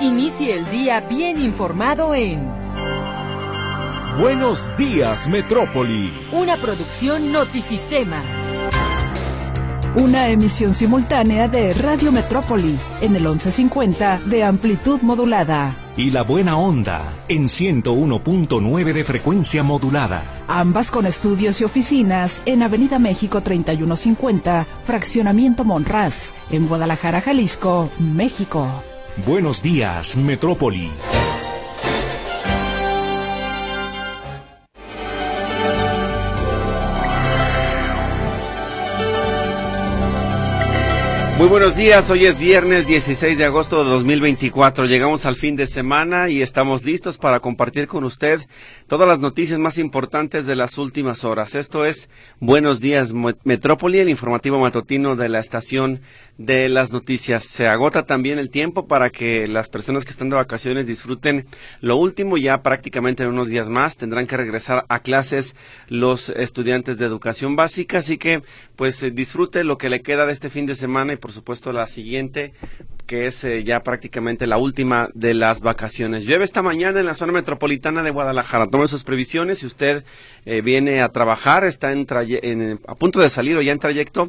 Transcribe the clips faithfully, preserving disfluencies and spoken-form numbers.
Inicie el día bien informado en Buenos Días, Metrópoli. Una producción Notisistema. Una emisión simultánea de Radio Metrópoli en el once cincuenta de amplitud modulada. Y La Buena Onda en ciento uno punto nueve de frecuencia modulada. Ambas con estudios y oficinas en Avenida México treinta y uno cincuenta, Fraccionamiento Monraz, en Guadalajara, Jalisco, México. Buenos días, Metrópoli. Muy buenos días, hoy es viernes dieciséis de agosto de dos mil veinticuatro, llegamos al fin de semana y estamos listos para compartir con usted todas las noticias más importantes de las últimas horas. Esto es Buenos Días Metrópoli, el informativo matutino de la estación de las noticias. Se agota también el tiempo para que las personas que están de vacaciones disfruten lo último. Ya prácticamente en unos días más tendrán que regresar a clases los estudiantes de educación básica, así que pues eh, disfrute lo que le queda de este fin de semana y por supuesto la siguiente, que es eh, ya prácticamente la última de las vacaciones. Llueve esta mañana en la zona metropolitana de Guadalajara. Tome sus previsiones. Si usted eh, viene a trabajar, está en, en a punto de salir o ya en trayecto,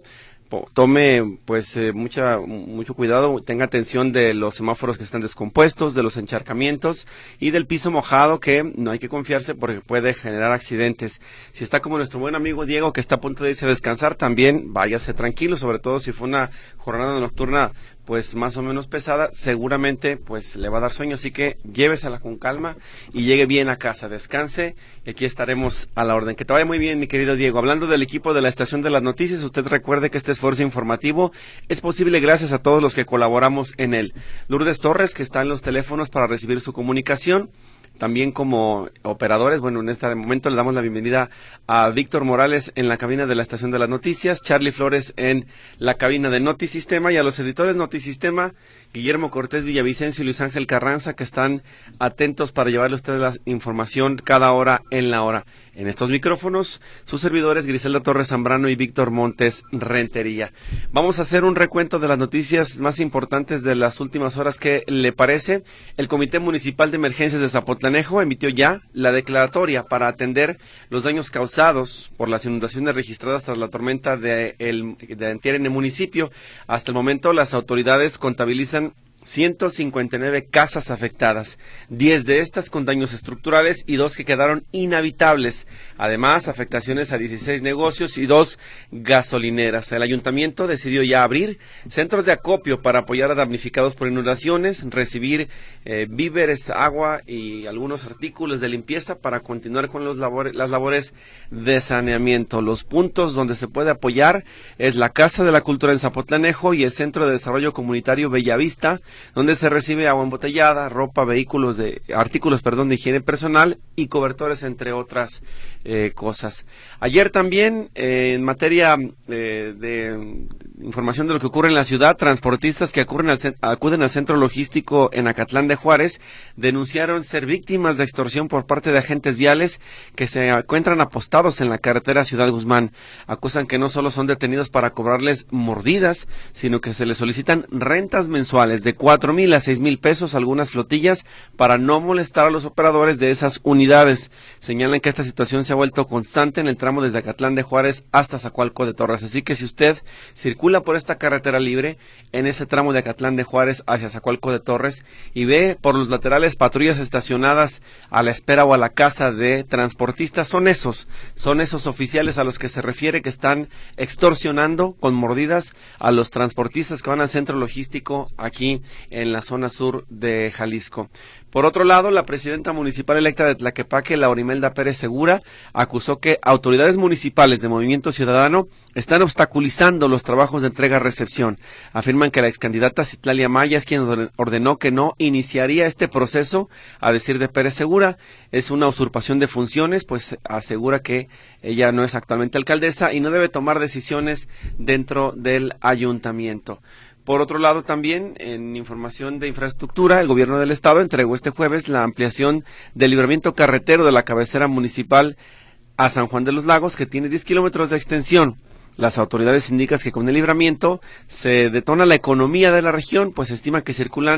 tome pues eh, mucha mucho cuidado, tenga atención de los semáforos que están descompuestos, de los encharcamientos y del piso mojado, que no hay que confiarse porque puede generar accidentes. Si está como nuestro buen amigo Diego, que está a punto de irse a descansar, también váyase tranquilo, sobre todo si fue una jornada nocturna pues más o menos pesada, seguramente pues le va a dar sueño, así que llévesela con calma y llegue bien a casa, descanse y aquí estaremos a la orden. Que te vaya muy bien, mi querido Diego. Hablando del equipo de la estación de las noticias, usted recuerde que este esfuerzo informativo es posible gracias a todos los que colaboramos en él. Lourdes Torres, que está en los teléfonos para recibir su comunicación. También como operadores, bueno, en este momento le damos la bienvenida a Víctor Morales en la cabina de la estación de las noticias, Charlie Flores en la cabina de Notisistema y a los editores Notisistema, Guillermo Cortés Villavicencio y Luis Ángel Carranza, que están atentos para llevarle a ustedes la información cada hora en la hora. En estos micrófonos, sus servidores Griselda Torres Zambrano y Víctor Montes Rentería. Vamos a hacer un recuento de las noticias más importantes de las últimas horas. ¿Qué le parece? El Comité Municipal de Emergencias de Zapotlanejo emitió ya la declaratoria para atender los daños causados por las inundaciones registradas tras la tormenta de, el, de antier en el municipio. Hasta el momento, las autoridades contabilizan ciento cincuenta y nueve casas afectadas, diez de estas con daños estructurales y dos que quedaron inhabitables. Además, afectaciones a dieciséis negocios y dos gasolineras. El ayuntamiento decidió ya abrir centros de acopio para apoyar a damnificados por inundaciones, recibir eh, víveres, agua y algunos artículos de limpieza para continuar con los labores, las labores de saneamiento. Los puntos donde se puede apoyar es la Casa de la Cultura en Zapotlanejo y el Centro de Desarrollo Comunitario Bellavista, donde se recibe agua embotellada, ropa, vehículos de artículos, perdón, de higiene personal y cobertores, entre otras eh, cosas. Ayer también, eh, en materia eh, de información de lo que ocurre en la ciudad, transportistas que acuden al, acuden al centro logístico en Acatlán de Juárez denunciaron ser víctimas de extorsión por parte de agentes viales que se encuentran apostados en la carretera Ciudad Guzmán. Acusan que no solo son detenidos para cobrarles mordidas, sino que se les solicitan rentas mensuales de cuatro mil a seis mil pesos, algunas flotillas, para no molestar a los operadores de esas unidades. Señalan que esta situación se ha vuelto constante en el tramo desde Acatlán de Juárez hasta Zacualco de Torres. Así que si usted circula por esta carretera libre, en ese tramo de Acatlán de Juárez hacia Zacualco de Torres, y ve por los laterales patrullas estacionadas a la espera o a la casa de transportistas, son esos, son esos oficiales a los que se refiere que están extorsionando con mordidas a los transportistas que van al centro logístico aquí en la zona sur de Jalisco. Por otro lado, la presidenta municipal electa de Tlaquepaque, Laura Imelda Pérez Segura, acusó que autoridades municipales de Movimiento Ciudadano están obstaculizando los trabajos de entrega-recepción. Afirman que la excandidata Citlalia Maya es quien ordenó que no iniciaría este proceso. A decir de Pérez Segura, es una usurpación de funciones, pues asegura que ella no es actualmente alcaldesa y no debe tomar decisiones dentro del ayuntamiento. Por otro lado, también, en información de infraestructura, el gobierno del estado entregó este jueves la ampliación del libramiento carretero de la cabecera municipal a San Juan de los Lagos, que tiene diez kilómetros de extensión. Las autoridades indican que con el libramiento se detona la economía de la región, pues se estima que circulan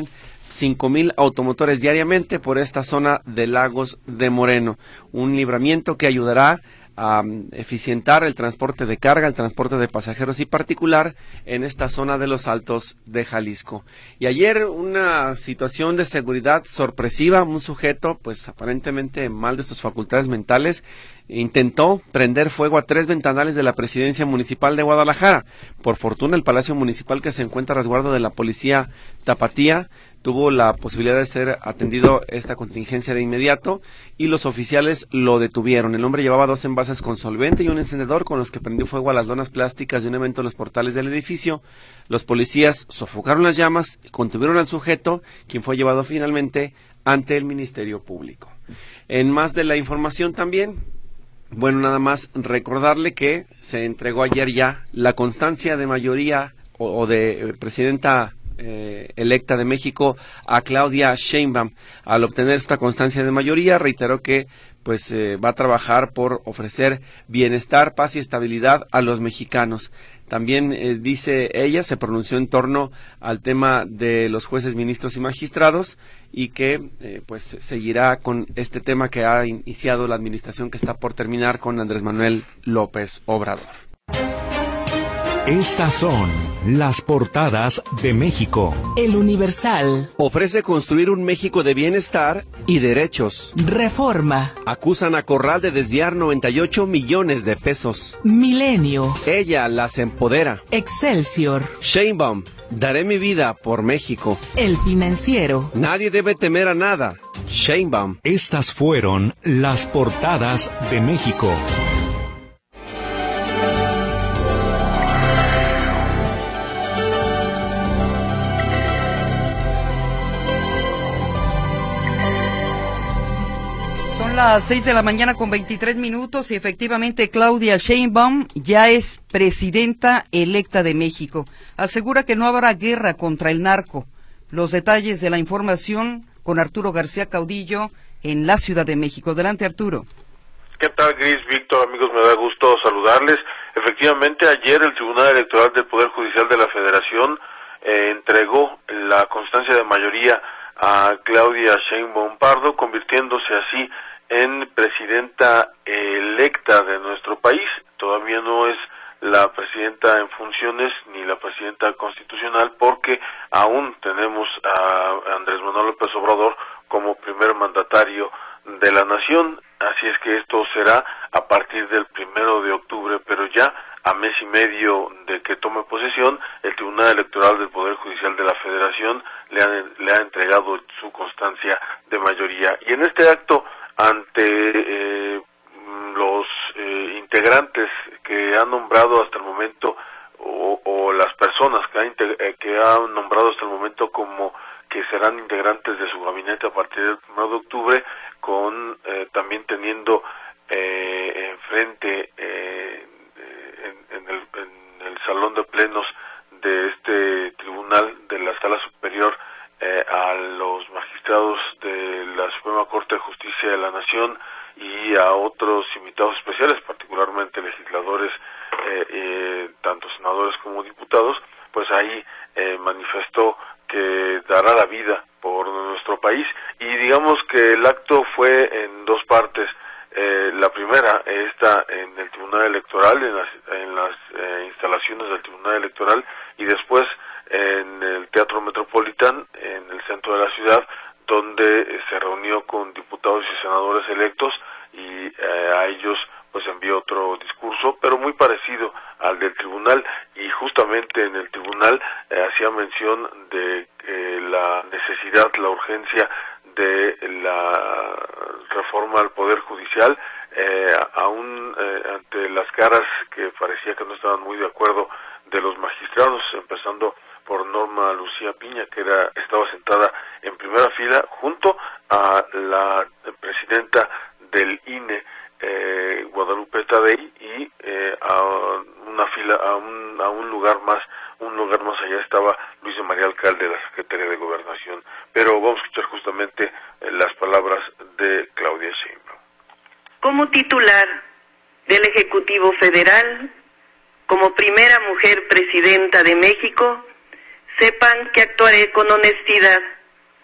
cinco mil automotores diariamente por esta zona de Lagos de Moreno. Un libramiento que ayudará a um, eficientar el transporte de carga, el transporte de pasajeros y particular en esta zona de los Altos de Jalisco. Y ayer una situación de seguridad sorpresiva, un sujeto pues aparentemente mal de sus facultades mentales intentó prender fuego a tres ventanales de la Presidencia Municipal de Guadalajara. Por fortuna el Palacio Municipal, que se encuentra a resguardo de la Policía Tapatía, tuvo la posibilidad de ser atendido esta contingencia de inmediato y los oficiales lo detuvieron. El hombre llevaba dos envases con solvente y un encendedor con los que prendió fuego a las lonas plásticas de un evento en los portales del edificio. Los policías sofocaron las llamas y contuvieron al sujeto, quien fue llevado finalmente ante el Ministerio Público. En más de la información también, bueno, nada más recordarle que se entregó ayer ya la constancia de mayoría o, o de eh, presidenta Eh, electa de México a Claudia Sheinbaum. Al obtener esta constancia de mayoría, reiteró que pues eh, va a trabajar por ofrecer bienestar, paz y estabilidad a los mexicanos. También eh, dice ella, se pronunció en torno al tema de los jueces, ministros y magistrados y que eh, pues seguirá con este tema que ha iniciado la administración que está por terminar con Andrés Manuel López Obrador. Estas son las portadas de México. El Universal. Ofrece construir un México de bienestar y derechos. Reforma. Acusan a Corral de desviar noventa y ocho millones de pesos. Milenio. Ella las empodera. Excelsior. Sheinbaum, daré mi vida por México. El Financiero. Nadie debe temer a nada. Sheinbaum. Estas fueron las portadas de México. A las seis de la mañana con veintitrés minutos y efectivamente Claudia Sheinbaum ya es presidenta electa de México. Asegura que no habrá guerra contra el narco. Los detalles de la información con Arturo García Caudillo en la Ciudad de México. Adelante, Arturo. ¿Qué tal, Gris? Víctor, amigos, me da gusto saludarles. Efectivamente, ayer el Tribunal Electoral del Poder Judicial de la Federación eh, entregó la constancia de mayoría a Claudia Sheinbaum Pardo, convirtiéndose así en presidenta electa de nuestro país. Todavía no es la presidenta en funciones ni la presidenta constitucional porque aún tenemos a Andrés Manuel López Obrador como primer mandatario de la nación, así es que esto será a partir del primero de octubre, pero ya a mes y medio de que tome posesión, el Tribunal Electoral del Poder Judicial de la Federación le ha, le ha entregado su constancia de mayoría. Y en este acto, ante eh, los eh, integrantes que han nombrado hasta el momento o, o las personas que han, eh, que han nombrado hasta el momento como que serán integrantes de su gabinete a partir del primero de octubre, con eh, también teniendo eh, enfrente eh, en, en, el, en el salón de plenos de este tribunal de la Sala Superior Eh, a los magistrados de la Suprema Corte de Justicia de la Nación y a otros invitados especiales, particularmente legisladores, eh, eh, tanto senadores como diputados, pues ahí eh, manifestó que dará la vida por nuestro país. Y digamos que el acto fue en dos partes. Eh, la primera, esta en el Tribunal Electoral, en las, en las eh, instalaciones del Tribunal Electoral, y después en el Teatro Metropolitan, en el centro de la ciudad, donde se reunió con diputados y senadores electos y eh, a ellos pues envió otro discurso, pero muy parecido al del tribunal, y justamente en el tribunal eh, hacía mención de eh, la necesidad, la urgencia de la reforma al Poder Judicial, eh, aún eh, ante las caras que parecía que no estaban muy de acuerdo de los magistrados, empezando por Norma Lucía Piña, que era estaba sentada en primera fila junto a la presidenta del I N E, eh, Guadalupe Tadei, y eh, a una fila, a un, a un lugar más, un lugar más allá estaba Luisa María Alcalde, la secretaria de Gobernación. Pero vamos a escuchar justamente eh, las palabras de Claudia Sheinbaum. Como titular del Ejecutivo Federal, como primera mujer presidenta de México, sepan que actuaré con honestidad,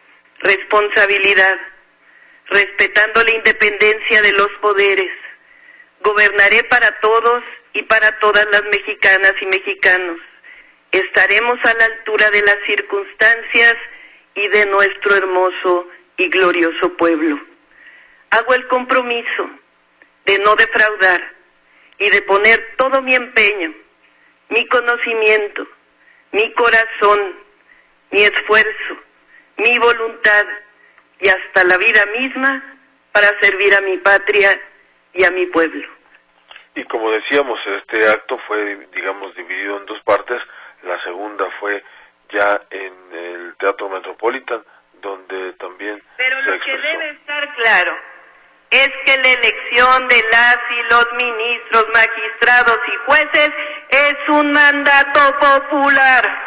responsabilidad, respetando la independencia de los poderes. Gobernaré para todos y para todas las mexicanas y mexicanos. Estaremos a la altura de las circunstancias y de nuestro hermoso y glorioso pueblo. Hago el compromiso de no defraudar y de poner todo mi empeño, mi conocimiento, mi corazón, mi esfuerzo, mi voluntad y hasta la vida misma para servir a mi patria y a mi pueblo. Y como decíamos, este acto fue, digamos, dividido en dos partes. La segunda fue ya en el Teatro Metropolitan, donde también Pero se lo expresó. que debe estar claro es que la elección de las y los ministros, magistrados y jueces es un mandato popular.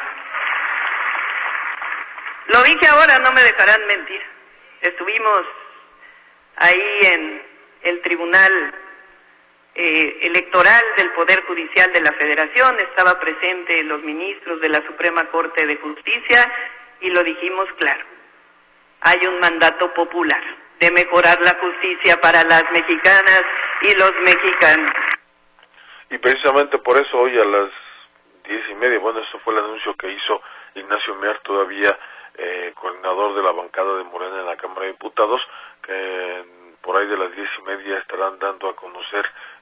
Lo dije ahora, no me dejarán mentir. Estuvimos ahí en el Tribunal eh, Electoral del Poder Judicial de la Federación, estaba presente los ministros de la Suprema Corte de Justicia y lo dijimos claro. Hay un mandato popular de mejorar la justicia para las mexicanas y los mexicanos. Y precisamente por eso hoy a las diez y media, bueno, eso fue el anuncio que hizo Ignacio Mier, todavía eh, coordinador de la bancada de Morena en la Cámara de Diputados, que eh, por ahí de las diez y media estarán dando a conocer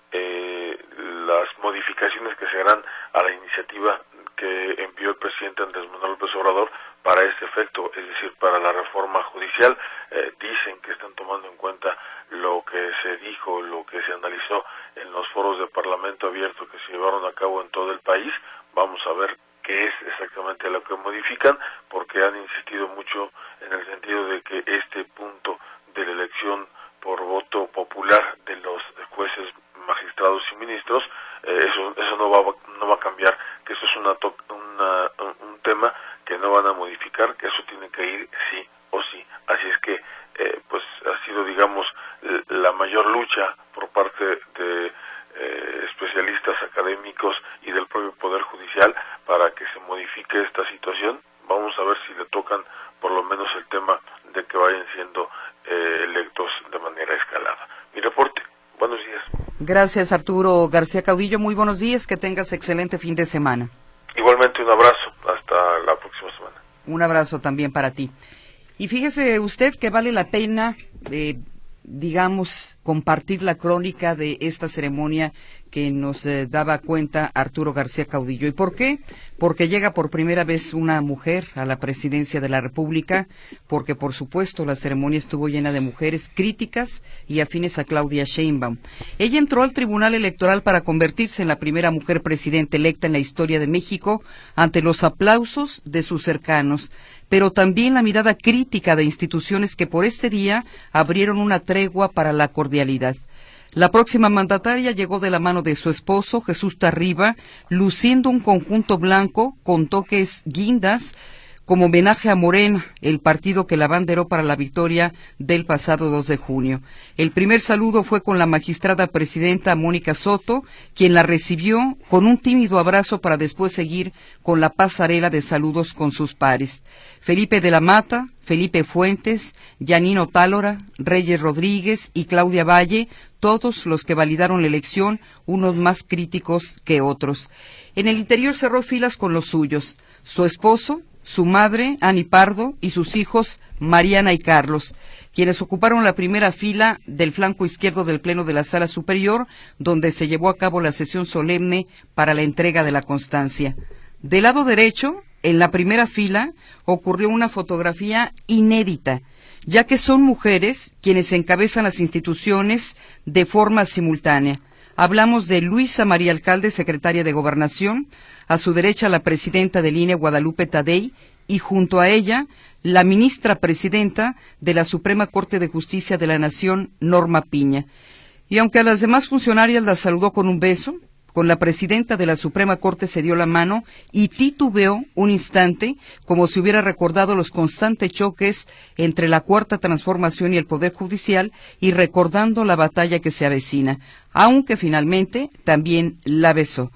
eh, las modificaciones que se harán a la iniciativa que envió el presidente Andrés Manuel López Obrador para este efecto, es decir, para la reforma judicial. Eh, dicen que están tomando en cuenta lo que se dijo, lo que se analizó en los foros de Parlamento abierto que se llevaron a cabo en todo el país. Vamos a ver qué es exactamente lo que modifican, porque han insistido mucho en el sentido de que este punto de la elección por voto popular de los jueces, magistrados y ministros, eh, eso eso no va no va a cambiar, que eso es una, to una un tema que no van a modificar, que eso tiene que ir sí o sí. Así es que eh, pues ha sido, digamos, la mayor lucha por parte de eh, especialistas académicos y del propio Poder Judicial para que se modifique esta situación. Vamos a ver si le tocan por lo menos el tema de que vayan siendo eh, electos de manera escalada. Mi reporte. Buenos días. Gracias, Arturo García Caudillo. Muy buenos días. Que tengas excelente fin de semana. Igualmente, un abrazo. Hasta la próxima semana. Un abrazo también para ti. Y fíjese usted que vale la pena, eh, digamos, compartir la crónica de esta ceremonia que nos eh, daba cuenta Arturo García Caudillo. ¿Y por qué? Porque llega por primera vez una mujer a la presidencia de la República, porque por supuesto la ceremonia estuvo llena de mujeres críticas y afines a Claudia Sheinbaum. Ella entró al Tribunal Electoral para convertirse en la primera mujer presidenta electa en la historia de México ante los aplausos de sus cercanos, pero también la mirada crítica de instituciones que por este día abrieron una tregua para la cordialidad. La próxima mandataria llegó de la mano de su esposo, Jesús Tarriba, luciendo un conjunto blanco con toques guindas, como homenaje a Morena, el partido que la abanderó para la victoria del pasado dos de junio. El primer saludo fue con la magistrada presidenta Mónica Soto, quien la recibió con un tímido abrazo para después seguir con la pasarela de saludos con sus pares. Felipe de la Mata, Felipe Fuentes, Yanino Tálora, Reyes Rodríguez y Claudia Valle, todos los que validaron la elección, unos más críticos que otros. En el interior cerró filas con los suyos, su esposo, su madre, Ani Pardo, y sus hijos, Mariana y Carlos, quienes ocuparon la primera fila del flanco izquierdo del Pleno de la Sala Superior, donde se llevó a cabo la sesión solemne para la entrega de la constancia. Del lado derecho, en la primera fila, ocurrió una fotografía inédita, ya que son mujeres quienes encabezan las instituciones de forma simultánea. Hablamos de Luisa María Alcalde, secretaria de Gobernación, a su derecha la presidenta del I N E, Guadalupe Tadei, y junto a ella, la ministra presidenta de la Suprema Corte de Justicia de la Nación, Norma Piña. Y aunque a las demás funcionarias las saludó con un beso, con la presidenta de la Suprema Corte se dio la mano y titubeó un instante, como si hubiera recordado los constantes choques entre la Cuarta Transformación y el Poder Judicial y recordando la batalla que se avecina, aunque finalmente también la besó.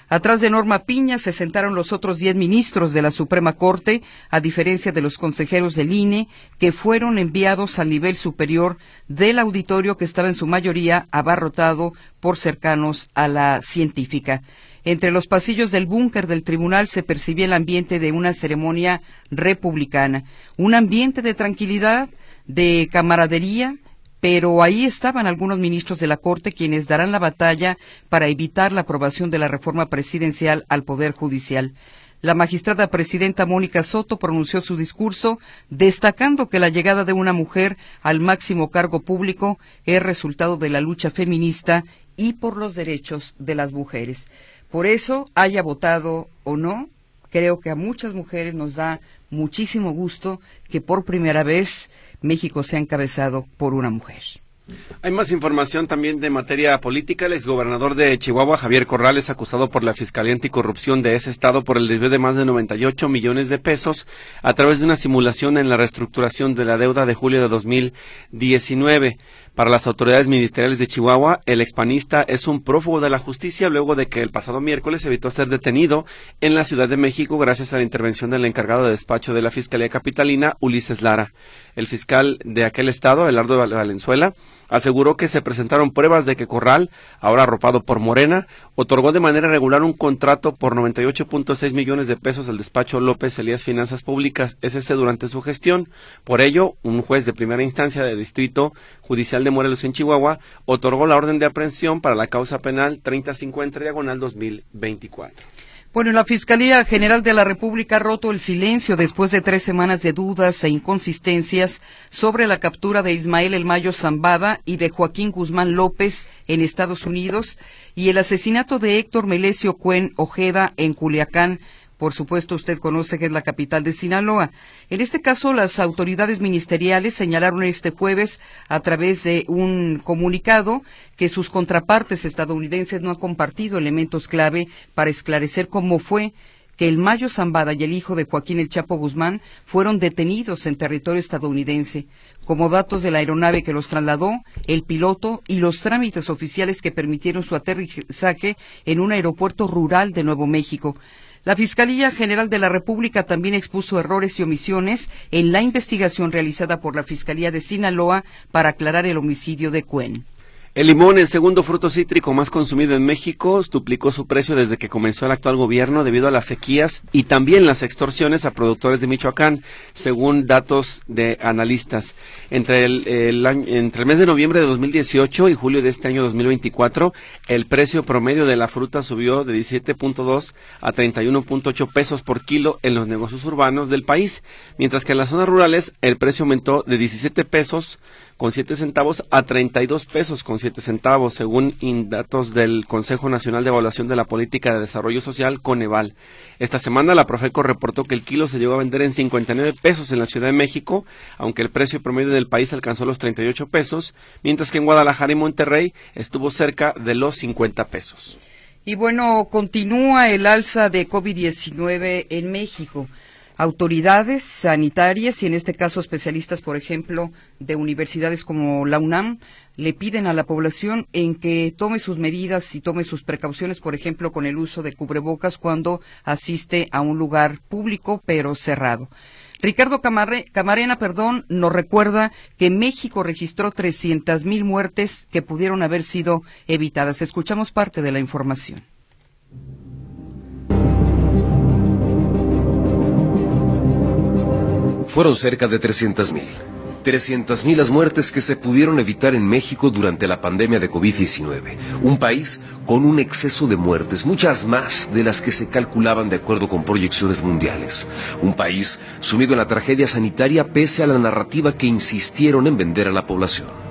Atrás de Norma Piña se sentaron los otros diez ministros de la Suprema Corte, a diferencia de los consejeros del I N E, que fueron enviados al nivel superior del auditorio, que estaba en su mayoría abarrotado por cercanos a la científica. Entre los pasillos del búnker del tribunal se percibía el ambiente de una ceremonia republicana, un ambiente de tranquilidad, de camaradería, pero ahí estaban algunos ministros de la Corte quienes darán la batalla para evitar la aprobación de la reforma presidencial al Poder Judicial. La magistrada presidenta Mónica Soto pronunció su discurso destacando que la llegada de una mujer al máximo cargo público es resultado de la lucha feminista y por los derechos de las mujeres. Por eso, haya votado o no, creo que a muchas mujeres nos da muchísimo gusto que por primera vez México sea encabezado por una mujer. Hay más información también de materia política. El exgobernador de Chihuahua, Javier Corral, es acusado por la Fiscalía Anticorrupción de ese estado por el desvío de más de noventa y ocho millones de pesos a través de una simulación en la reestructuración de la deuda de julio de dos mil diecinueve. Para las autoridades ministeriales de Chihuahua, el expanista es un prófugo de la justicia luego de que el pasado miércoles evitó ser detenido en la Ciudad de México gracias a la intervención del encargado de despacho de la Fiscalía Capitalina, Ulises Lara. El fiscal de aquel estado, Abelardo Valenzuela, aseguró que se presentaron pruebas de que Corral, ahora arropado por Morena, otorgó de manera irregular un contrato por noventa y ocho punto seis millones de pesos al despacho López Elías Finanzas Públicas, S S, durante su gestión. Por ello, un juez de primera instancia del Distrito Judicial de Morelos en Chihuahua otorgó la orden de aprehensión para la causa penal treinta cincuenta diagonal dos mil veinticuatro. Bueno, la Fiscalía General de la República ha roto el silencio después de tres semanas de dudas e inconsistencias sobre la captura de Ismael El Mayo Zambada y de Joaquín Guzmán López en Estados Unidos y el asesinato de Héctor Melesio Cuen Ojeda en Culiacán. Por supuesto, usted conoce que es la capital de Sinaloa. En este caso, las autoridades ministeriales señalaron este jueves, a través de un comunicado, que sus contrapartes estadounidenses no han compartido elementos clave para esclarecer cómo fue que el Mayo Zambada y el hijo de Joaquín El Chapo Guzmán fueron detenidos en territorio estadounidense, como datos de la aeronave que los trasladó, el piloto y los trámites oficiales que permitieron su aterrizaje en un aeropuerto rural de Nuevo México. La Fiscalía General de la República también expuso errores y omisiones en la investigación realizada por la Fiscalía de Sinaloa para aclarar el homicidio de Cuen. El limón, el segundo fruto cítrico más consumido en México, duplicó su precio desde que comenzó el actual gobierno debido a las sequías y también las extorsiones a productores de Michoacán, según datos de analistas. Entre el, el, entre el mes de noviembre de dos mil dieciocho y julio de este año dos mil veinticuatro, el precio promedio de la fruta subió de diecisiete punto dos a treinta y uno punto ocho pesos por kilo en los negocios urbanos del país, mientras que en las zonas rurales el precio aumentó de diecisiete pesos con siete centavos a treinta y dos pesos con siete centavos, según datos del Consejo Nacional de Evaluación de la Política de Desarrollo Social, Coneval. Esta semana la Profeco reportó que el kilo se llegó a vender en cincuenta y nueve pesos en la Ciudad de México, aunque el precio promedio del país alcanzó los treinta y ocho pesos, mientras que en Guadalajara y Monterrey estuvo cerca de los cincuenta pesos. Y bueno, continúa el alza de COVID diecinueve en México. Autoridades sanitarias y en este caso especialistas, por ejemplo, de universidades como la UNAM, le piden a la población en que tome sus medidas y tome sus precauciones, por ejemplo, con el uso de cubrebocas cuando asiste a un lugar público pero cerrado. Ricardo Camarre, Camarena, perdón, nos recuerda que México registró trescientas mil muertes que pudieron haber sido evitadas. Escuchamos parte de la información. Fueron cerca de trescientas mil. trescientas mil las muertes que se pudieron evitar en México durante la pandemia de COVID diecinueve. Un país con un exceso de muertes, muchas más de las que se calculaban de acuerdo con proyecciones mundiales. Un país sumido en la tragedia sanitaria pese a la narrativa que insistieron en vender a la población.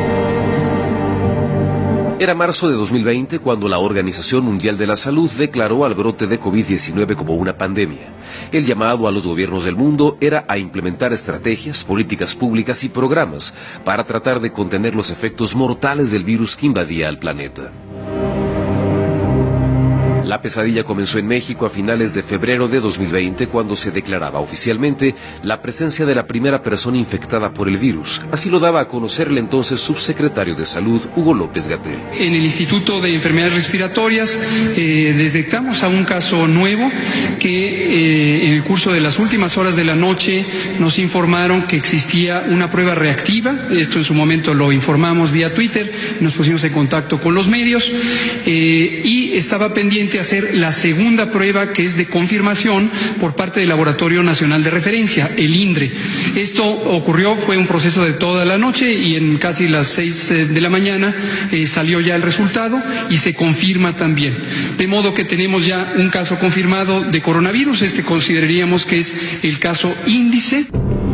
Era marzo de dos mil veinte cuando la Organización Mundial de la Salud declaró al brote de COVID diecinueve como una pandemia. El llamado a los gobiernos del mundo era a implementar estrategias, políticas públicas y programas para tratar de contener los efectos mortales del virus que invadía al planeta. La La pesadilla comenzó en México a finales de febrero de dos mil veinte, cuando se declaraba oficialmente la presencia de la primera persona infectada por el virus. Así lo daba a conocer el entonces subsecretario de Salud, Hugo López-Gatell. En el Instituto de Enfermedades Respiratorias eh, detectamos a un caso nuevo que eh, en el curso de las últimas horas de la noche nos informaron que existía una prueba reactiva. Esto en su momento lo informamos vía Twitter, nos pusimos en contacto con los medios eh, y estaba pendiente hacer la segunda prueba, que es de confirmación por parte del Laboratorio Nacional de Referencia, el INDRE. Esto ocurrió, fue un proceso de toda la noche y en casi las seis de la mañana eh, salió ya el resultado y se confirma también. De modo que tenemos ya un caso confirmado de coronavirus. Este consideraríamos que es el caso índice.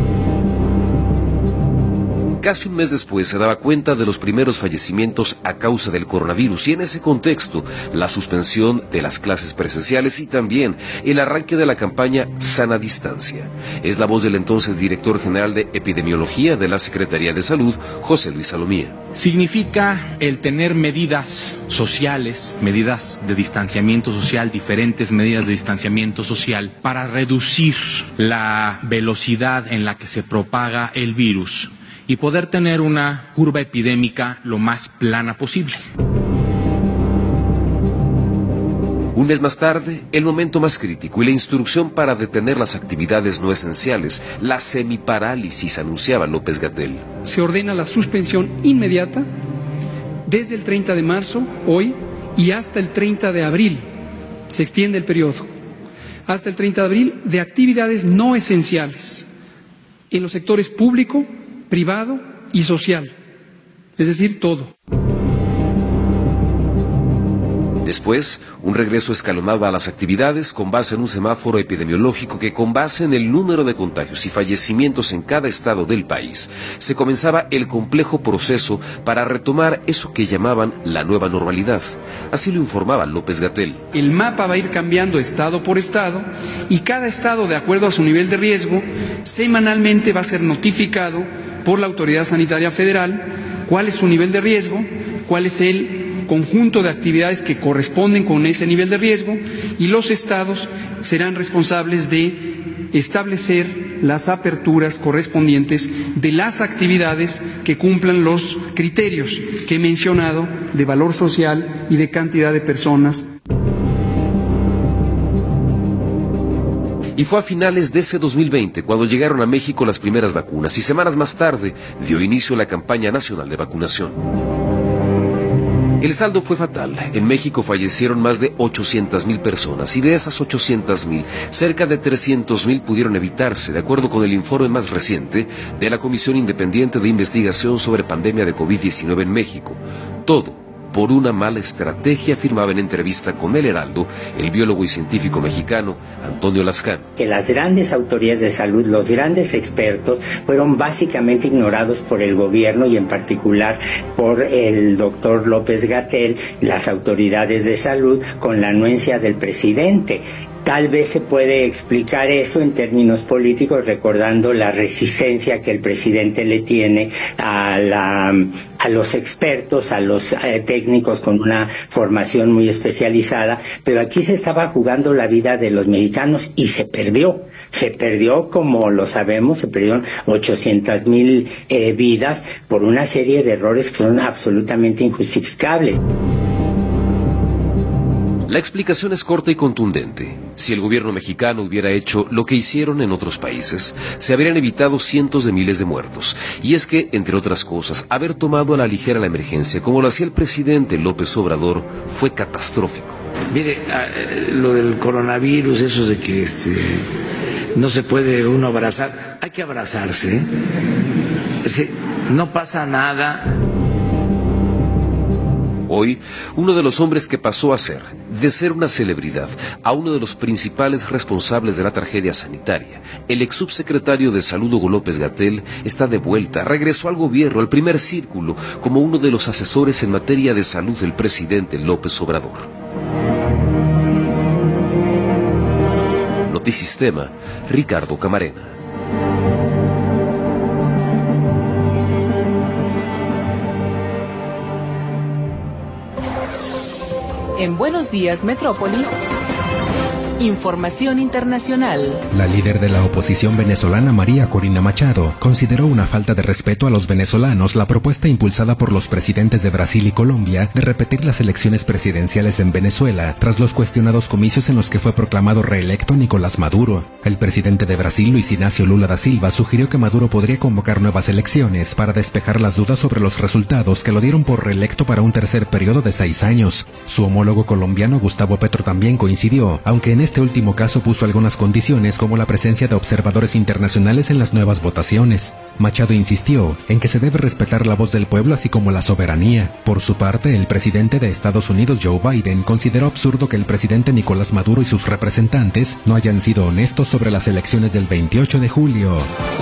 Casi un mes después se daba cuenta de los primeros fallecimientos a causa del coronavirus y en ese contexto la suspensión de las clases presenciales y también el arranque de la campaña Sana Distancia. Es la voz del entonces director general de Epidemiología de la Secretaría de Salud, José Luis Salomía. Significa el tener medidas sociales, medidas de distanciamiento social, diferentes medidas de distanciamiento social para reducir la velocidad en la que se propaga el virus y poder tener una curva epidémica lo más plana posible. Un mes más tarde, el momento más crítico y la instrucción para detener las actividades no esenciales, la semiparálisis, anunciaba López-Gatell. Se ordena la suspensión inmediata desde el treinta de marzo, hoy, y hasta el treinta de abril. Se extiende el periodo. Hasta el treinta de abril de actividades no esenciales en los sectores público, privado y social, es decir, todo. Después, un regreso escalonado a las actividades con base en un semáforo epidemiológico que, con base en el número de contagios y fallecimientos en cada estado del país, se comenzaba el complejo proceso para retomar eso que llamaban la nueva normalidad. Así lo informaba López-Gatell. El mapa va a ir cambiando estado por estado y cada estado, de acuerdo a su nivel de riesgo, semanalmente va a ser notificado por la Autoridad Sanitaria Federal cuál es su nivel de riesgo, cuál es el conjunto de actividades que corresponden con ese nivel de riesgo, y los estados serán responsables de establecer las aperturas correspondientes de las actividades que cumplan los criterios que he mencionado de valor social y de cantidad de personas. Y fue a finales de ese dos mil veinte cuando llegaron a México las primeras vacunas y semanas más tarde dio inicio la campaña nacional de vacunación. El saldo fue fatal. En México fallecieron más de ochocientas mil personas y de esas ochocientas mil, cerca de trescientos mil pudieron evitarse, de acuerdo con el informe más reciente de la Comisión Independiente de Investigación sobre Pandemia de COVID diecinueve en México. Todo por una mala estrategia, afirmaba en entrevista con El Heraldo el biólogo y científico mexicano Antonio Lascano. Que las grandes autoridades de salud, los grandes expertos, fueron básicamente ignorados por el gobierno y en particular por el doctor López-Gatell, las autoridades de salud, con la anuencia del presidente. Tal vez se puede explicar eso en términos políticos, recordando la resistencia que el presidente le tiene a, la, a los expertos, a los eh, técnicos con una formación muy especializada, pero aquí se estaba jugando la vida de los mexicanos y se perdió. Se perdió, como lo sabemos, se perdieron ochocientas mil eh, vidas por una serie de errores que fueron absolutamente injustificables. La explicación es corta y contundente. Si el gobierno mexicano hubiera hecho lo que hicieron en otros países, se habrían evitado cientos de miles de muertos. Y es que, entre otras cosas, haber tomado a la ligera la emergencia, como lo hacía el presidente López Obrador, fue catastrófico. Mire, lo del coronavirus, eso de que este, no se puede uno abrazar, hay que abrazarse. ¿eh? Es decir, no pasa nada. Hoy, uno de los hombres que pasó a ser, de ser una celebridad, a uno de los principales responsables de la tragedia sanitaria, el ex subsecretario de Salud Hugo López-Gatell, está de vuelta, regresó al gobierno, al primer círculo, como uno de los asesores en materia de salud del presidente López Obrador. Notisistema, Ricardo Camarena. En Buenos Días, Metrópoli. Información internacional. La líder de la oposición venezolana, María Corina Machado, consideró una falta de respeto a los venezolanos la propuesta impulsada por los presidentes de Brasil y Colombia de repetir las elecciones presidenciales en Venezuela tras los cuestionados comicios en los que fue proclamado reelecto Nicolás Maduro. El presidente de Brasil, Luis Ignacio Lula da Silva, sugirió que Maduro podría convocar nuevas elecciones para despejar las dudas sobre los resultados que lo dieron por reelecto para un tercer periodo de seis años. Su homólogo colombiano, Gustavo Petro, también coincidió, aunque en este último caso puso algunas condiciones como la presencia de observadores internacionales en las nuevas votaciones. Machado insistió en que se debe respetar la voz del pueblo así como la soberanía. Por su parte, el presidente de Estados Unidos, Joe Biden, consideró absurdo que el presidente Nicolás Maduro y sus representantes no hayan sido honestos sobre las elecciones del veintiocho de julio.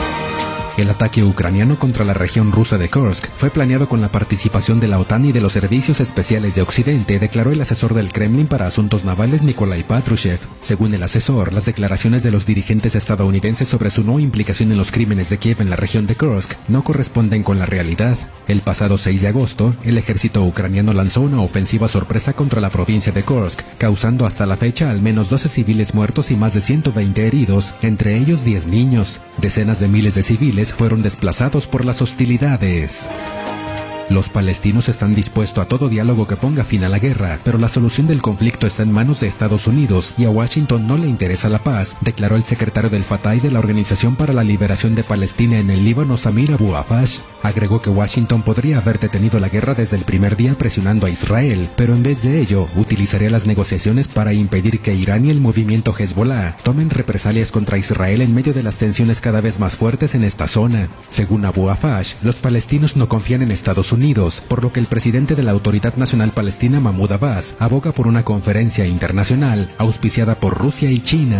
El ataque ucraniano contra la región rusa de Kursk fue planeado con la participación de la OTAN y de los servicios especiales de Occidente, declaró el asesor del Kremlin para asuntos navales Nikolai Patrushev. Según el asesor, las declaraciones de los dirigentes estadounidenses sobre su no implicación en los crímenes de Kiev en la región de Kursk no corresponden con la realidad. El pasado seis de agosto, el ejército ucraniano lanzó una ofensiva sorpresa contra la provincia de Kursk, causando hasta la fecha al menos doce civiles muertos y más de ciento veinte heridos, entre ellos diez niños. Decenas de miles de civiles fueron desplazados por las hostilidades. Los palestinos están dispuestos a todo diálogo que ponga fin a la guerra, pero la solución del conflicto está en manos de Estados Unidos y a Washington no le interesa la paz, declaró el secretario del Fatah y de la Organización para la Liberación de Palestina en el Líbano, Samir Abu Afash. Agregó que Washington podría haber detenido la guerra desde el primer día presionando a Israel, pero en vez de ello, utilizaría las negociaciones para impedir que Irán y el movimiento Hezbollah tomen represalias contra Israel en medio de las tensiones cada vez más fuertes en esta zona. Según Abu Afash, los palestinos no confían en Estados Unidos Unidos, por lo que el presidente de la Autoridad Nacional Palestina, Mahmoud Abbas, aboga por una conferencia internacional auspiciada por Rusia y China.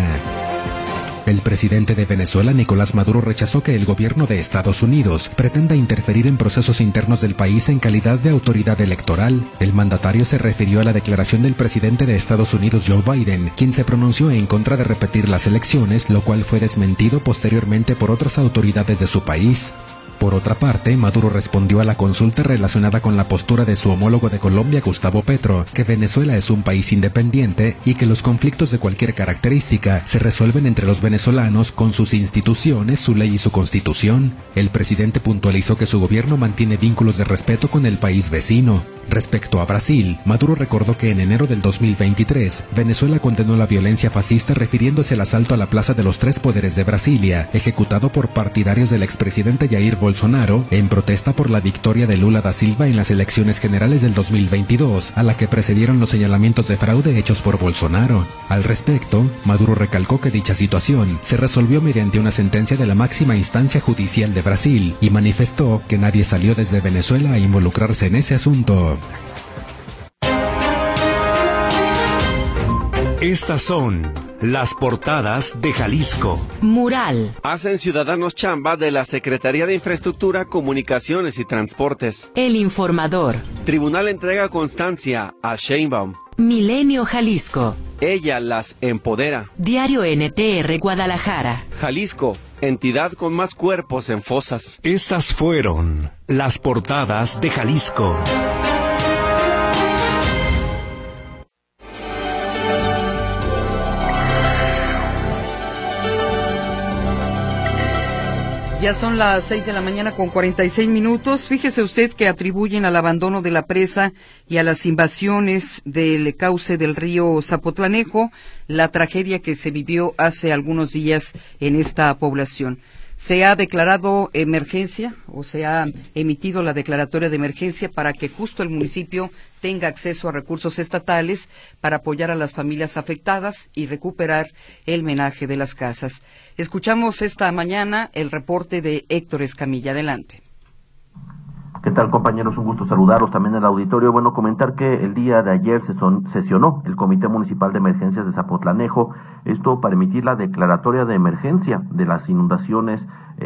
El presidente de Venezuela, Nicolás Maduro, rechazó que el gobierno de Estados Unidos pretenda interferir en procesos internos del país en calidad de autoridad electoral. El mandatario se refirió a la declaración del presidente de Estados Unidos, Joe Biden, quien se pronunció en contra de repetir las elecciones, lo cual fue desmentido posteriormente por otras autoridades de su país. Por otra parte, Maduro respondió a la consulta relacionada con la postura de su homólogo de Colombia, Gustavo Petro, que Venezuela es un país independiente y que los conflictos de cualquier característica se resuelven entre los venezolanos con sus instituciones, su ley y su constitución. El presidente puntualizó que su gobierno mantiene vínculos de respeto con el país vecino. Respecto a Brasil, Maduro recordó que en enero del dos mil veintitrés, Venezuela condenó la violencia fascista refiriéndose al asalto a la Plaza de los Tres Poderes de Brasilia, ejecutado por partidarios del expresidente Jair Bolsonaro, en protesta por la victoria de Lula da Silva en las elecciones generales del dos mil veintidós, a la que precedieron los señalamientos de fraude hechos por Bolsonaro. Al respecto, Maduro recalcó que dicha situación se resolvió mediante una sentencia de la máxima instancia judicial de Brasil y manifestó que nadie salió desde Venezuela a involucrarse en ese asunto. Estas son las portadas de Jalisco. Mural. Hacen ciudadanos chamba de la Secretaría de Infraestructura, Comunicaciones y Transportes. El Informador. Tribunal entrega constancia a Sheinbaum. Milenio Jalisco. Ella las empodera. Diario N T R Guadalajara. Jalisco, entidad con más cuerpos en fosas. Estas fueron las portadas de Jalisco. Ya son las seis de la mañana con cuarenta y seis minutos. Fíjese usted que atribuyen al abandono de la presa y a las invasiones del cauce del río Zapotlanejo la tragedia que se vivió hace algunos días en esta población. Se ha declarado emergencia o se ha emitido la declaratoria de emergencia para que justo el municipio tenga acceso a recursos estatales para apoyar a las familias afectadas y recuperar el menaje de las casas. Escuchamos esta mañana el reporte de Héctor Escamilla. Adelante. ¿Qué tal, compañeros? Un gusto saludarlos también en el auditorio. Bueno, comentar que el día de ayer se son, sesionó el Comité Municipal de Emergencias de Zapotlanejo, esto para emitir la declaratoria de emergencia de las inundaciones eh,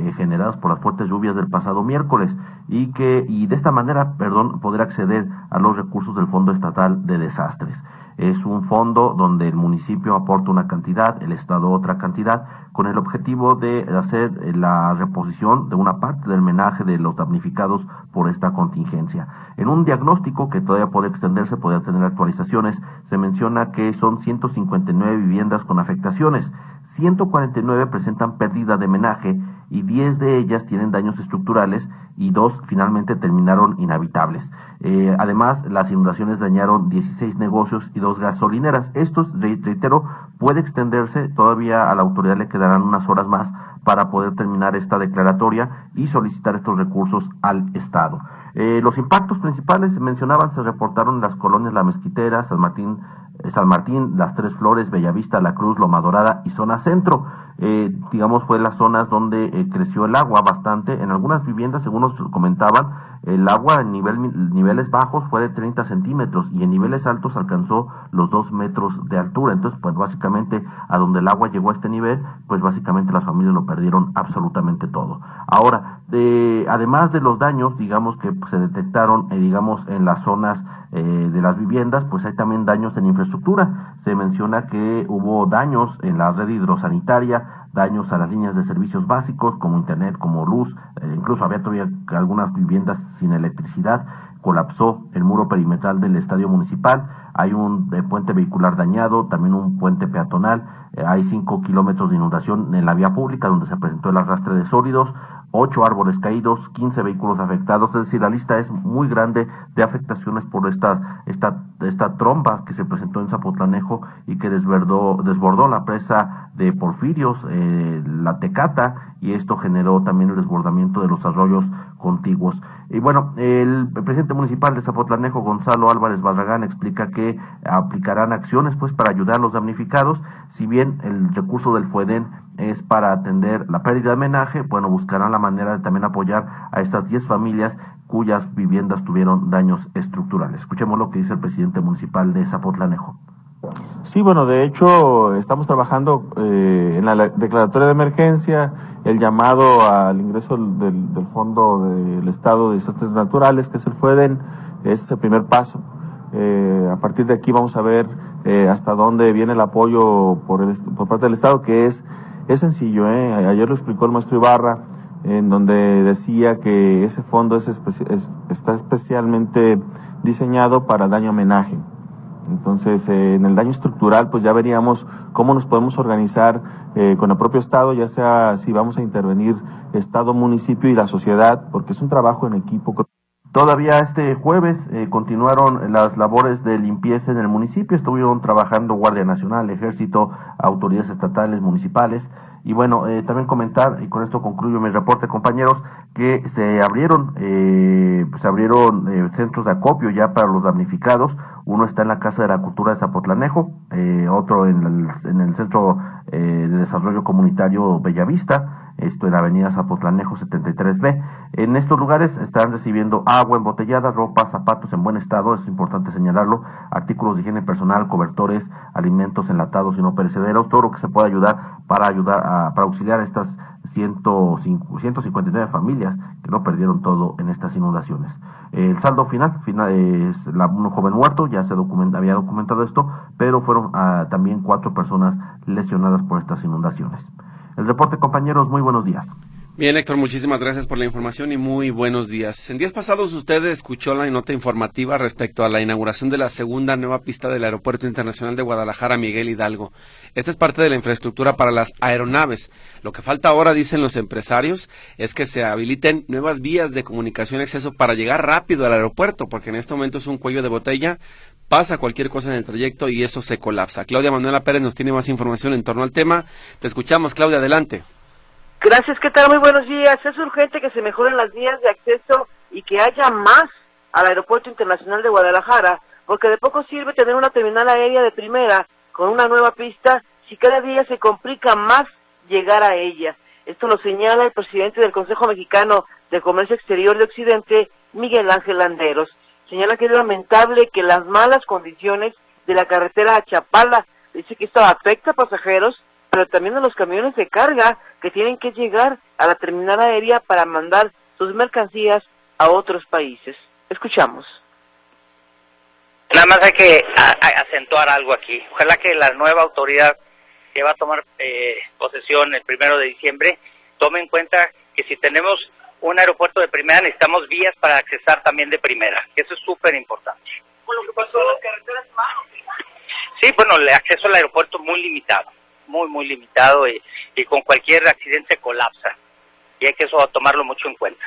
eh, generadas por las fuertes lluvias del pasado miércoles y que y de esta manera, perdón, poder acceder a los recursos del Fondo Estatal de Desastres. Es un fondo donde el municipio aporta una cantidad, el Estado otra cantidad, con el objetivo de hacer la reposición de una parte del menaje de los damnificados por esta contingencia. En un diagnóstico que todavía puede extenderse, puede tener actualizaciones, se menciona que son ciento cincuenta y nueve viviendas con afectaciones, ciento cuarenta y nueve presentan pérdida de menaje y diez de ellas tienen daños estructurales y dos finalmente terminaron inhabitables. Eh, además, las inundaciones dañaron dieciséis negocios y dos gasolineras. Esto, reitero, puede extenderse, todavía a la autoridad le quedarán unas horas más para poder terminar esta declaratoria y solicitar estos recursos al Estado. Eh, los impactos principales, mencionaban, se reportaron en las colonias La Mezquitera, San Martín, San Martín, Las Tres Flores, Bellavista, La Cruz, Loma Dorada y Zona Centro. Eh, digamos, fue las zonas donde eh, creció el agua bastante. En algunas viviendas, según nos comentaban, el agua en nivel, niveles bajos fue de treinta centímetros y en niveles altos alcanzó los dos metros de altura. Entonces, pues básicamente, a donde el agua llegó a este nivel, pues básicamente las familias lo perdieron absolutamente todo. Ahora, de, además de los daños, digamos, que pues, se detectaron, eh, digamos, en las zonas eh, de las viviendas, pues hay también daños en infraestructura. Se menciona que hubo daños en la red hidrosanitaria, daños a las líneas de servicios básicos como internet, como luz, eh, incluso había todavía algunas viviendas sin electricidad. Colapsó el muro perimetral del estadio municipal, hay un eh, puente vehicular dañado, también un puente peatonal, eh, hay cinco kilómetros de inundación en la vía pública donde se presentó el arrastre de sólidos, ocho árboles caídos, quince vehículos afectados, es decir, la lista es muy grande de afectaciones por esta, esta, esta tromba que se presentó en Zapotlanejo y que desbordó, desbordó la presa de Porfirios, eh, la Tecata, y esto generó también el desbordamiento de los arroyos contiguos. Y bueno, el presidente municipal de Zapotlanejo, Gonzalo Álvarez Barragán, explica que aplicarán acciones pues para ayudar a los damnificados. Si bien el recurso del FUEDEN es para atender la pérdida de menaje, bueno, buscarán la manera de también apoyar a estas diez familias cuyas viviendas tuvieron daños estructurales. Escuchemos lo que dice el presidente municipal de Zapotlanejo. Sí, bueno, de hecho estamos trabajando eh, en la declaratoria de emergencia, el llamado al ingreso del, del Fondo del Estado de Desastres Naturales, que es el FUEDEN, es el primer paso. Eh, a partir de aquí vamos a ver eh, hasta dónde viene el apoyo por, el, por parte del Estado, que es, es sencillo. ¿eh? Ayer lo explicó el maestro Ibarra, en donde decía que ese fondo es especi- es, está especialmente diseñado para daño homenaje. Entonces, eh, en el daño estructural, pues ya veríamos cómo nos podemos organizar eh, con el propio Estado, ya sea si vamos a intervenir Estado, municipio y la sociedad, porque es un trabajo en equipo. Todavía este jueves eh, continuaron las labores de limpieza en el municipio, estuvieron trabajando Guardia Nacional, Ejército, autoridades estatales, municipales. Y bueno, eh, también comentar, y con esto concluyo mi reporte, compañeros, que se abrieron eh, se abrieron eh, centros de acopio ya para los damnificados. Uno está en la Casa de la Cultura de Zapotlanejo, eh, otro en el, en el Centro eh, de Desarrollo Comunitario Bellavista, esto en la Avenida Zapotlanejo setenta y tres B. En estos lugares están recibiendo agua embotellada, ropa, zapatos en buen estado, es importante señalarlo, artículos de higiene personal, cobertores, alimentos enlatados y no perecederos, todo lo que se pueda ayudar para ayudar a, para auxiliar a estas ciento cincuenta y nueve familias que no perdieron todo en estas inundaciones. El saldo final, final es la, un joven muerto, ya se documenta, había documentado esto, pero fueron uh, también cuatro personas lesionadas por estas inundaciones. El reporte, compañeros, muy buenos días. Bien, Héctor, muchísimas gracias por la información y muy buenos días. En días pasados usted escuchó la nota informativa respecto a la inauguración de la segunda nueva pista del Aeropuerto Internacional de Guadalajara, Miguel Hidalgo. Esta es parte de la infraestructura para las aeronaves. Lo que falta ahora, dicen los empresarios, es que se habiliten nuevas vías de comunicación y acceso para llegar rápido al aeropuerto, porque en este momento es un cuello de botella, pasa cualquier cosa en el trayecto y eso se colapsa. Claudia Manuela Pérez nos tiene más información en torno al tema. Te escuchamos, Claudia, adelante. Gracias, ¿qué tal? Muy buenos días. Es urgente que se mejoren las vías de acceso y que haya más al Aeropuerto Internacional de Guadalajara, porque de poco sirve tener una terminal aérea de primera con una nueva pista si cada día se complica más llegar a ella. Esto lo señala el presidente del Consejo Mexicano de Comercio Exterior de Occidente, Miguel Ángel Landeros. Señala que es lamentable que las malas condiciones de la carretera a Chapala, dice que esto afecta a pasajeros pero también a los camiones de carga que tienen que llegar a la terminal aérea para mandar sus mercancías a otros países. Escuchamos. Nada más hay que a, a acentuar algo aquí. Ojalá que la nueva autoridad que va a tomar eh, posesión el primero de diciembre tome en cuenta que si tenemos un aeropuerto de primera necesitamos vías para accesar también de primera. Eso es súper importante. ¿Con lo que pasó en las carreteras malos? Sí, bueno, el acceso al aeropuerto muy limitado, muy, muy limitado y, y con cualquier accidente colapsa. Y hay que eso tomarlo mucho en cuenta.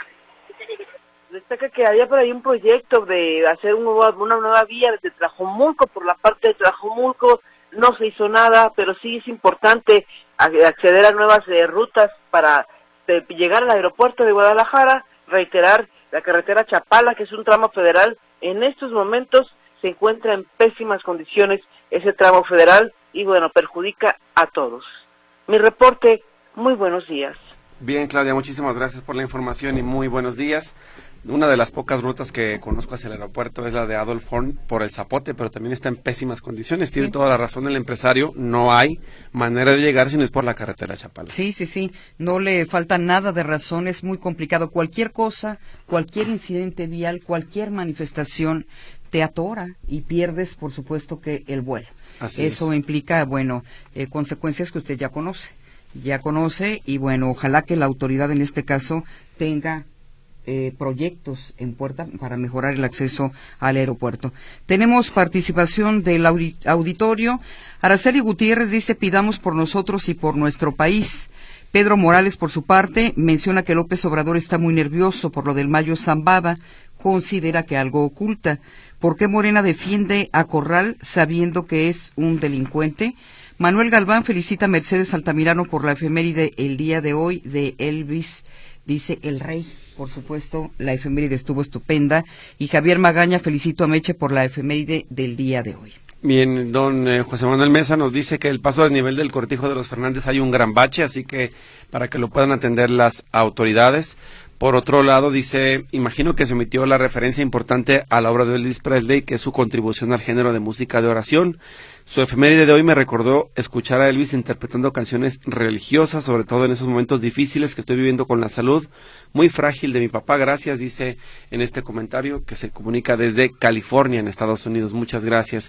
Destaca que había por ahí un proyecto de hacer un nuevo, una nueva vía desde Tlajomulco, por la parte de Tlajomulco no se hizo nada, pero sí es importante acceder a nuevas eh, rutas para de, llegar al aeropuerto de Guadalajara. Reiterar, la carretera Chapala, que es un tramo federal, en estos momentos se encuentra en pésimas condiciones ese tramo federal y bueno, perjudica a todos. Mi reporte, muy buenos días. Bien, Claudia, muchísimas gracias por la información y muy buenos días. Una de las pocas rutas que conozco hacia el aeropuerto es la de Adolf Horn por el Zapote, pero también está en pésimas condiciones. Tiene sí. toda la razón el empresario, no hay manera de llegar si no es por la carretera Chapala. Sí, sí, sí, no le falta nada de razón, es muy complicado. Cualquier cosa, cualquier incidente vial, cualquier manifestación te atora y pierdes, por supuesto, que el vuelo. Así Eso es. implica, bueno, eh, consecuencias que usted ya conoce, ya conoce y bueno, ojalá que la autoridad en este caso tenga Eh, proyectos en puerta para mejorar el acceso al aeropuerto. Tenemos participación del audi auditorio. Araceli Gutiérrez dice: pidamos por nosotros y por nuestro país. Pedro Morales, por su parte, menciona que López Obrador está muy nervioso por lo del Mayo Zambada. Considera que algo oculta. ¿Por qué Morena defiende a Corral sabiendo que es un delincuente? Manuel Galván felicita a Mercedes Altamirano por la efeméride el día de hoy de Elvis, dice el rey. Por supuesto, la efeméride estuvo estupenda. Y Javier Magaña felicito a Meche por la efeméride del día de hoy. Bien, don eh, José Manuel Mesa nos dice que el paso a desnivel del Cortijo de los Fernández hay un gran bache, así que para que lo puedan atender las autoridades. Por otro lado, dice, imagino que se omitió la referencia importante a la obra de Elvis Presley, que es su contribución al género de música de oración. Su efeméride de hoy me recordó escuchar a Elvis interpretando canciones religiosas, sobre todo en esos momentos difíciles que estoy viviendo con la salud muy frágil de mi papá. Gracias, dice en este comentario que se comunica desde California, en Estados Unidos. Muchas gracias.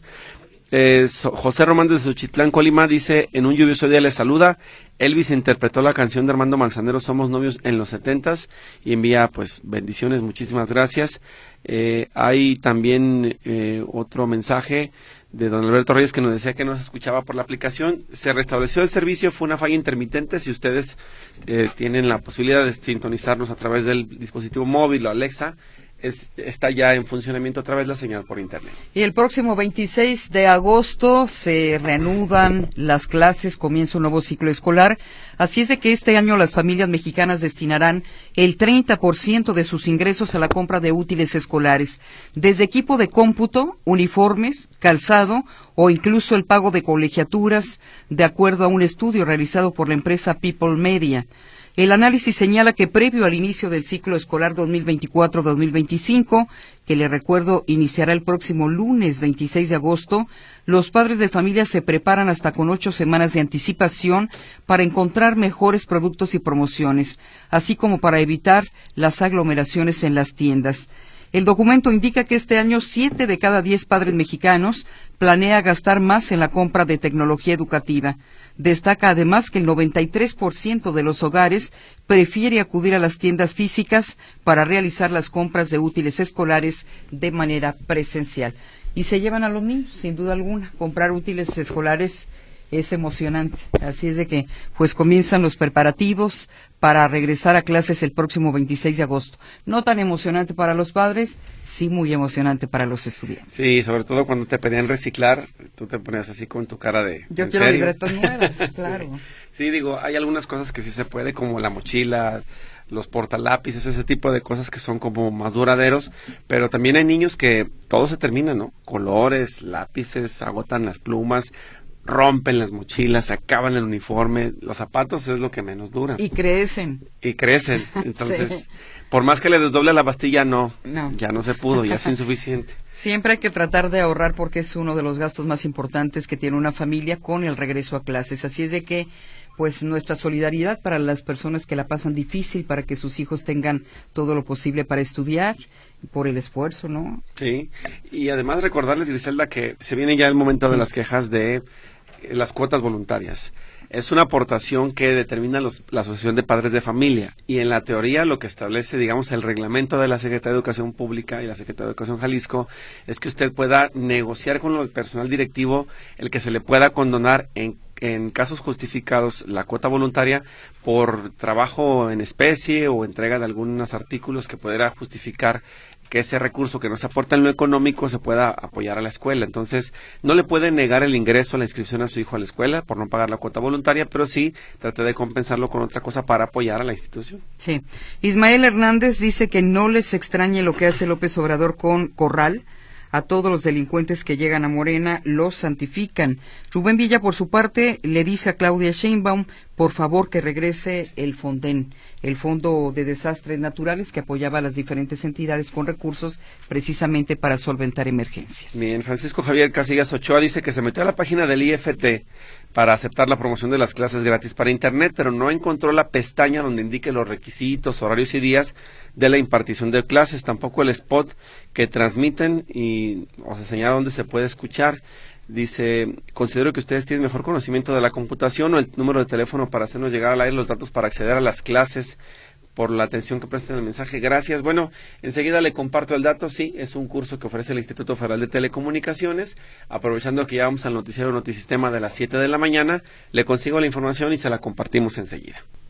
Eh, José Román de Xochitlán, Colima, dice, en un lluvioso día le saluda. Elvis interpretó la canción de Armando Manzanero, Somos Novios, en los setentas, y envía pues bendiciones, muchísimas gracias. Eh, hay también eh, otro mensaje de don Alberto Reyes que nos decía que no se escuchaba por la aplicación. Se restableció el servicio, fue una falla intermitente. Si ustedes eh, tienen la posibilidad de sintonizarnos a través del dispositivo móvil o Alexa, Es, está ya en funcionamiento otra vez la señal por internet. Y el próximo veintiséis de agosto se reanudan las clases, comienza un nuevo ciclo escolar, así es de que este año las familias mexicanas destinarán el treinta por ciento de sus ingresos a la compra de útiles escolares, desde equipo de cómputo, uniformes, calzado o incluso el pago de colegiaturas, de acuerdo a un estudio realizado por la empresa People Media. El análisis señala que previo al inicio del ciclo escolar dos mil veinticuatro dos mil veinticinco, que le recuerdo iniciará el próximo lunes veintiséis de agosto, los padres de familia se preparan hasta con ocho semanas de anticipación para encontrar mejores productos y promociones, así como para evitar las aglomeraciones en las tiendas. El documento indica que este año siete de cada diez padres mexicanos planea gastar más en la compra de tecnología educativa. Destaca además que el noventa y tres por ciento de los hogares prefiere acudir a las tiendas físicas para realizar las compras de útiles escolares de manera presencial. Y se llevan a los niños, sin duda alguna. Comprar útiles escolares es emocionante. Así es de que pues comienzan los preparativos para regresar a clases el próximo veintiséis de agosto. No tan emocionante para los padres, sí muy emocionante para los estudiantes. Sí, sobre todo cuando te pedían reciclar, tú te ponías así con tu cara de... Yo ¿en quiero serio? libretas nuevas, claro. Sí. Sí, digo, hay algunas cosas que sí se puede, como la mochila, los portalápices, ese tipo de cosas que son como más duraderos, pero también hay niños que todo se termina, ¿no? Colores, lápices, agotan las plumas. rompen las mochilas, se acaban el uniforme, los zapatos es lo que menos dura. Y crecen. Y crecen, entonces, Sí. por más que le desdoble la pastilla, no, No. ya no se pudo, ya es insuficiente. Siempre hay que tratar de ahorrar porque es uno de los gastos más importantes que tiene una familia con el regreso a clases. Así es de que, pues, nuestra solidaridad para las personas que la pasan difícil, para que sus hijos tengan todo lo posible para estudiar, por el esfuerzo, ¿no? Sí, y además recordarles, Griselda, que se viene ya el momento de las quejas de eh, las cuotas voluntarias. Es una aportación que determina los, la Asociación de Padres de Familia, y en la teoría lo que establece, digamos, el reglamento de la Secretaría de Educación Pública y la Secretaría de Educación Jalisco es que usted pueda negociar con el personal directivo el que se le pueda condonar en en casos justificados la cuota voluntaria por trabajo en especie o entrega de algunos artículos que pudiera justificar que ese recurso que no se aporta en lo económico se pueda apoyar a la escuela. Entonces, no le puede negar el ingreso, la inscripción a su hijo a la escuela por no pagar la cuota voluntaria, pero sí trate de compensarlo con otra cosa para apoyar a la institución. Sí. Ismael Hernández dice que no les extrañe lo que hace López Obrador con Corral. A todos los delincuentes que llegan a Morena los santifican. Rubén Villa, por su parte, le dice a Claudia Sheinbaum, por favor, que regrese el Fonden, el Fondo de Desastres Naturales que apoyaba a las diferentes entidades con recursos precisamente para solventar emergencias. Bien, Francisco Javier Casillas Ochoa dice que se metió a la página del I F T para aceptar la promoción de las clases gratis para Internet, pero no encontró la pestaña donde indique los requisitos, horarios y días de la impartición de clases, tampoco el spot que transmiten y os señala dónde se puede escuchar. Dice, considero que ustedes tienen mejor conocimiento de la computación o el número de teléfono para hacernos llegar al aire los datos para acceder a las clases, por la atención que prestan el mensaje. Gracias. Bueno, enseguida le comparto el dato. Sí, es un curso que ofrece el Instituto Federal de Telecomunicaciones. Aprovechando que ya vamos al noticiero Notisistema de las siete de la mañana, le consigo la información y se la compartimos enseguida.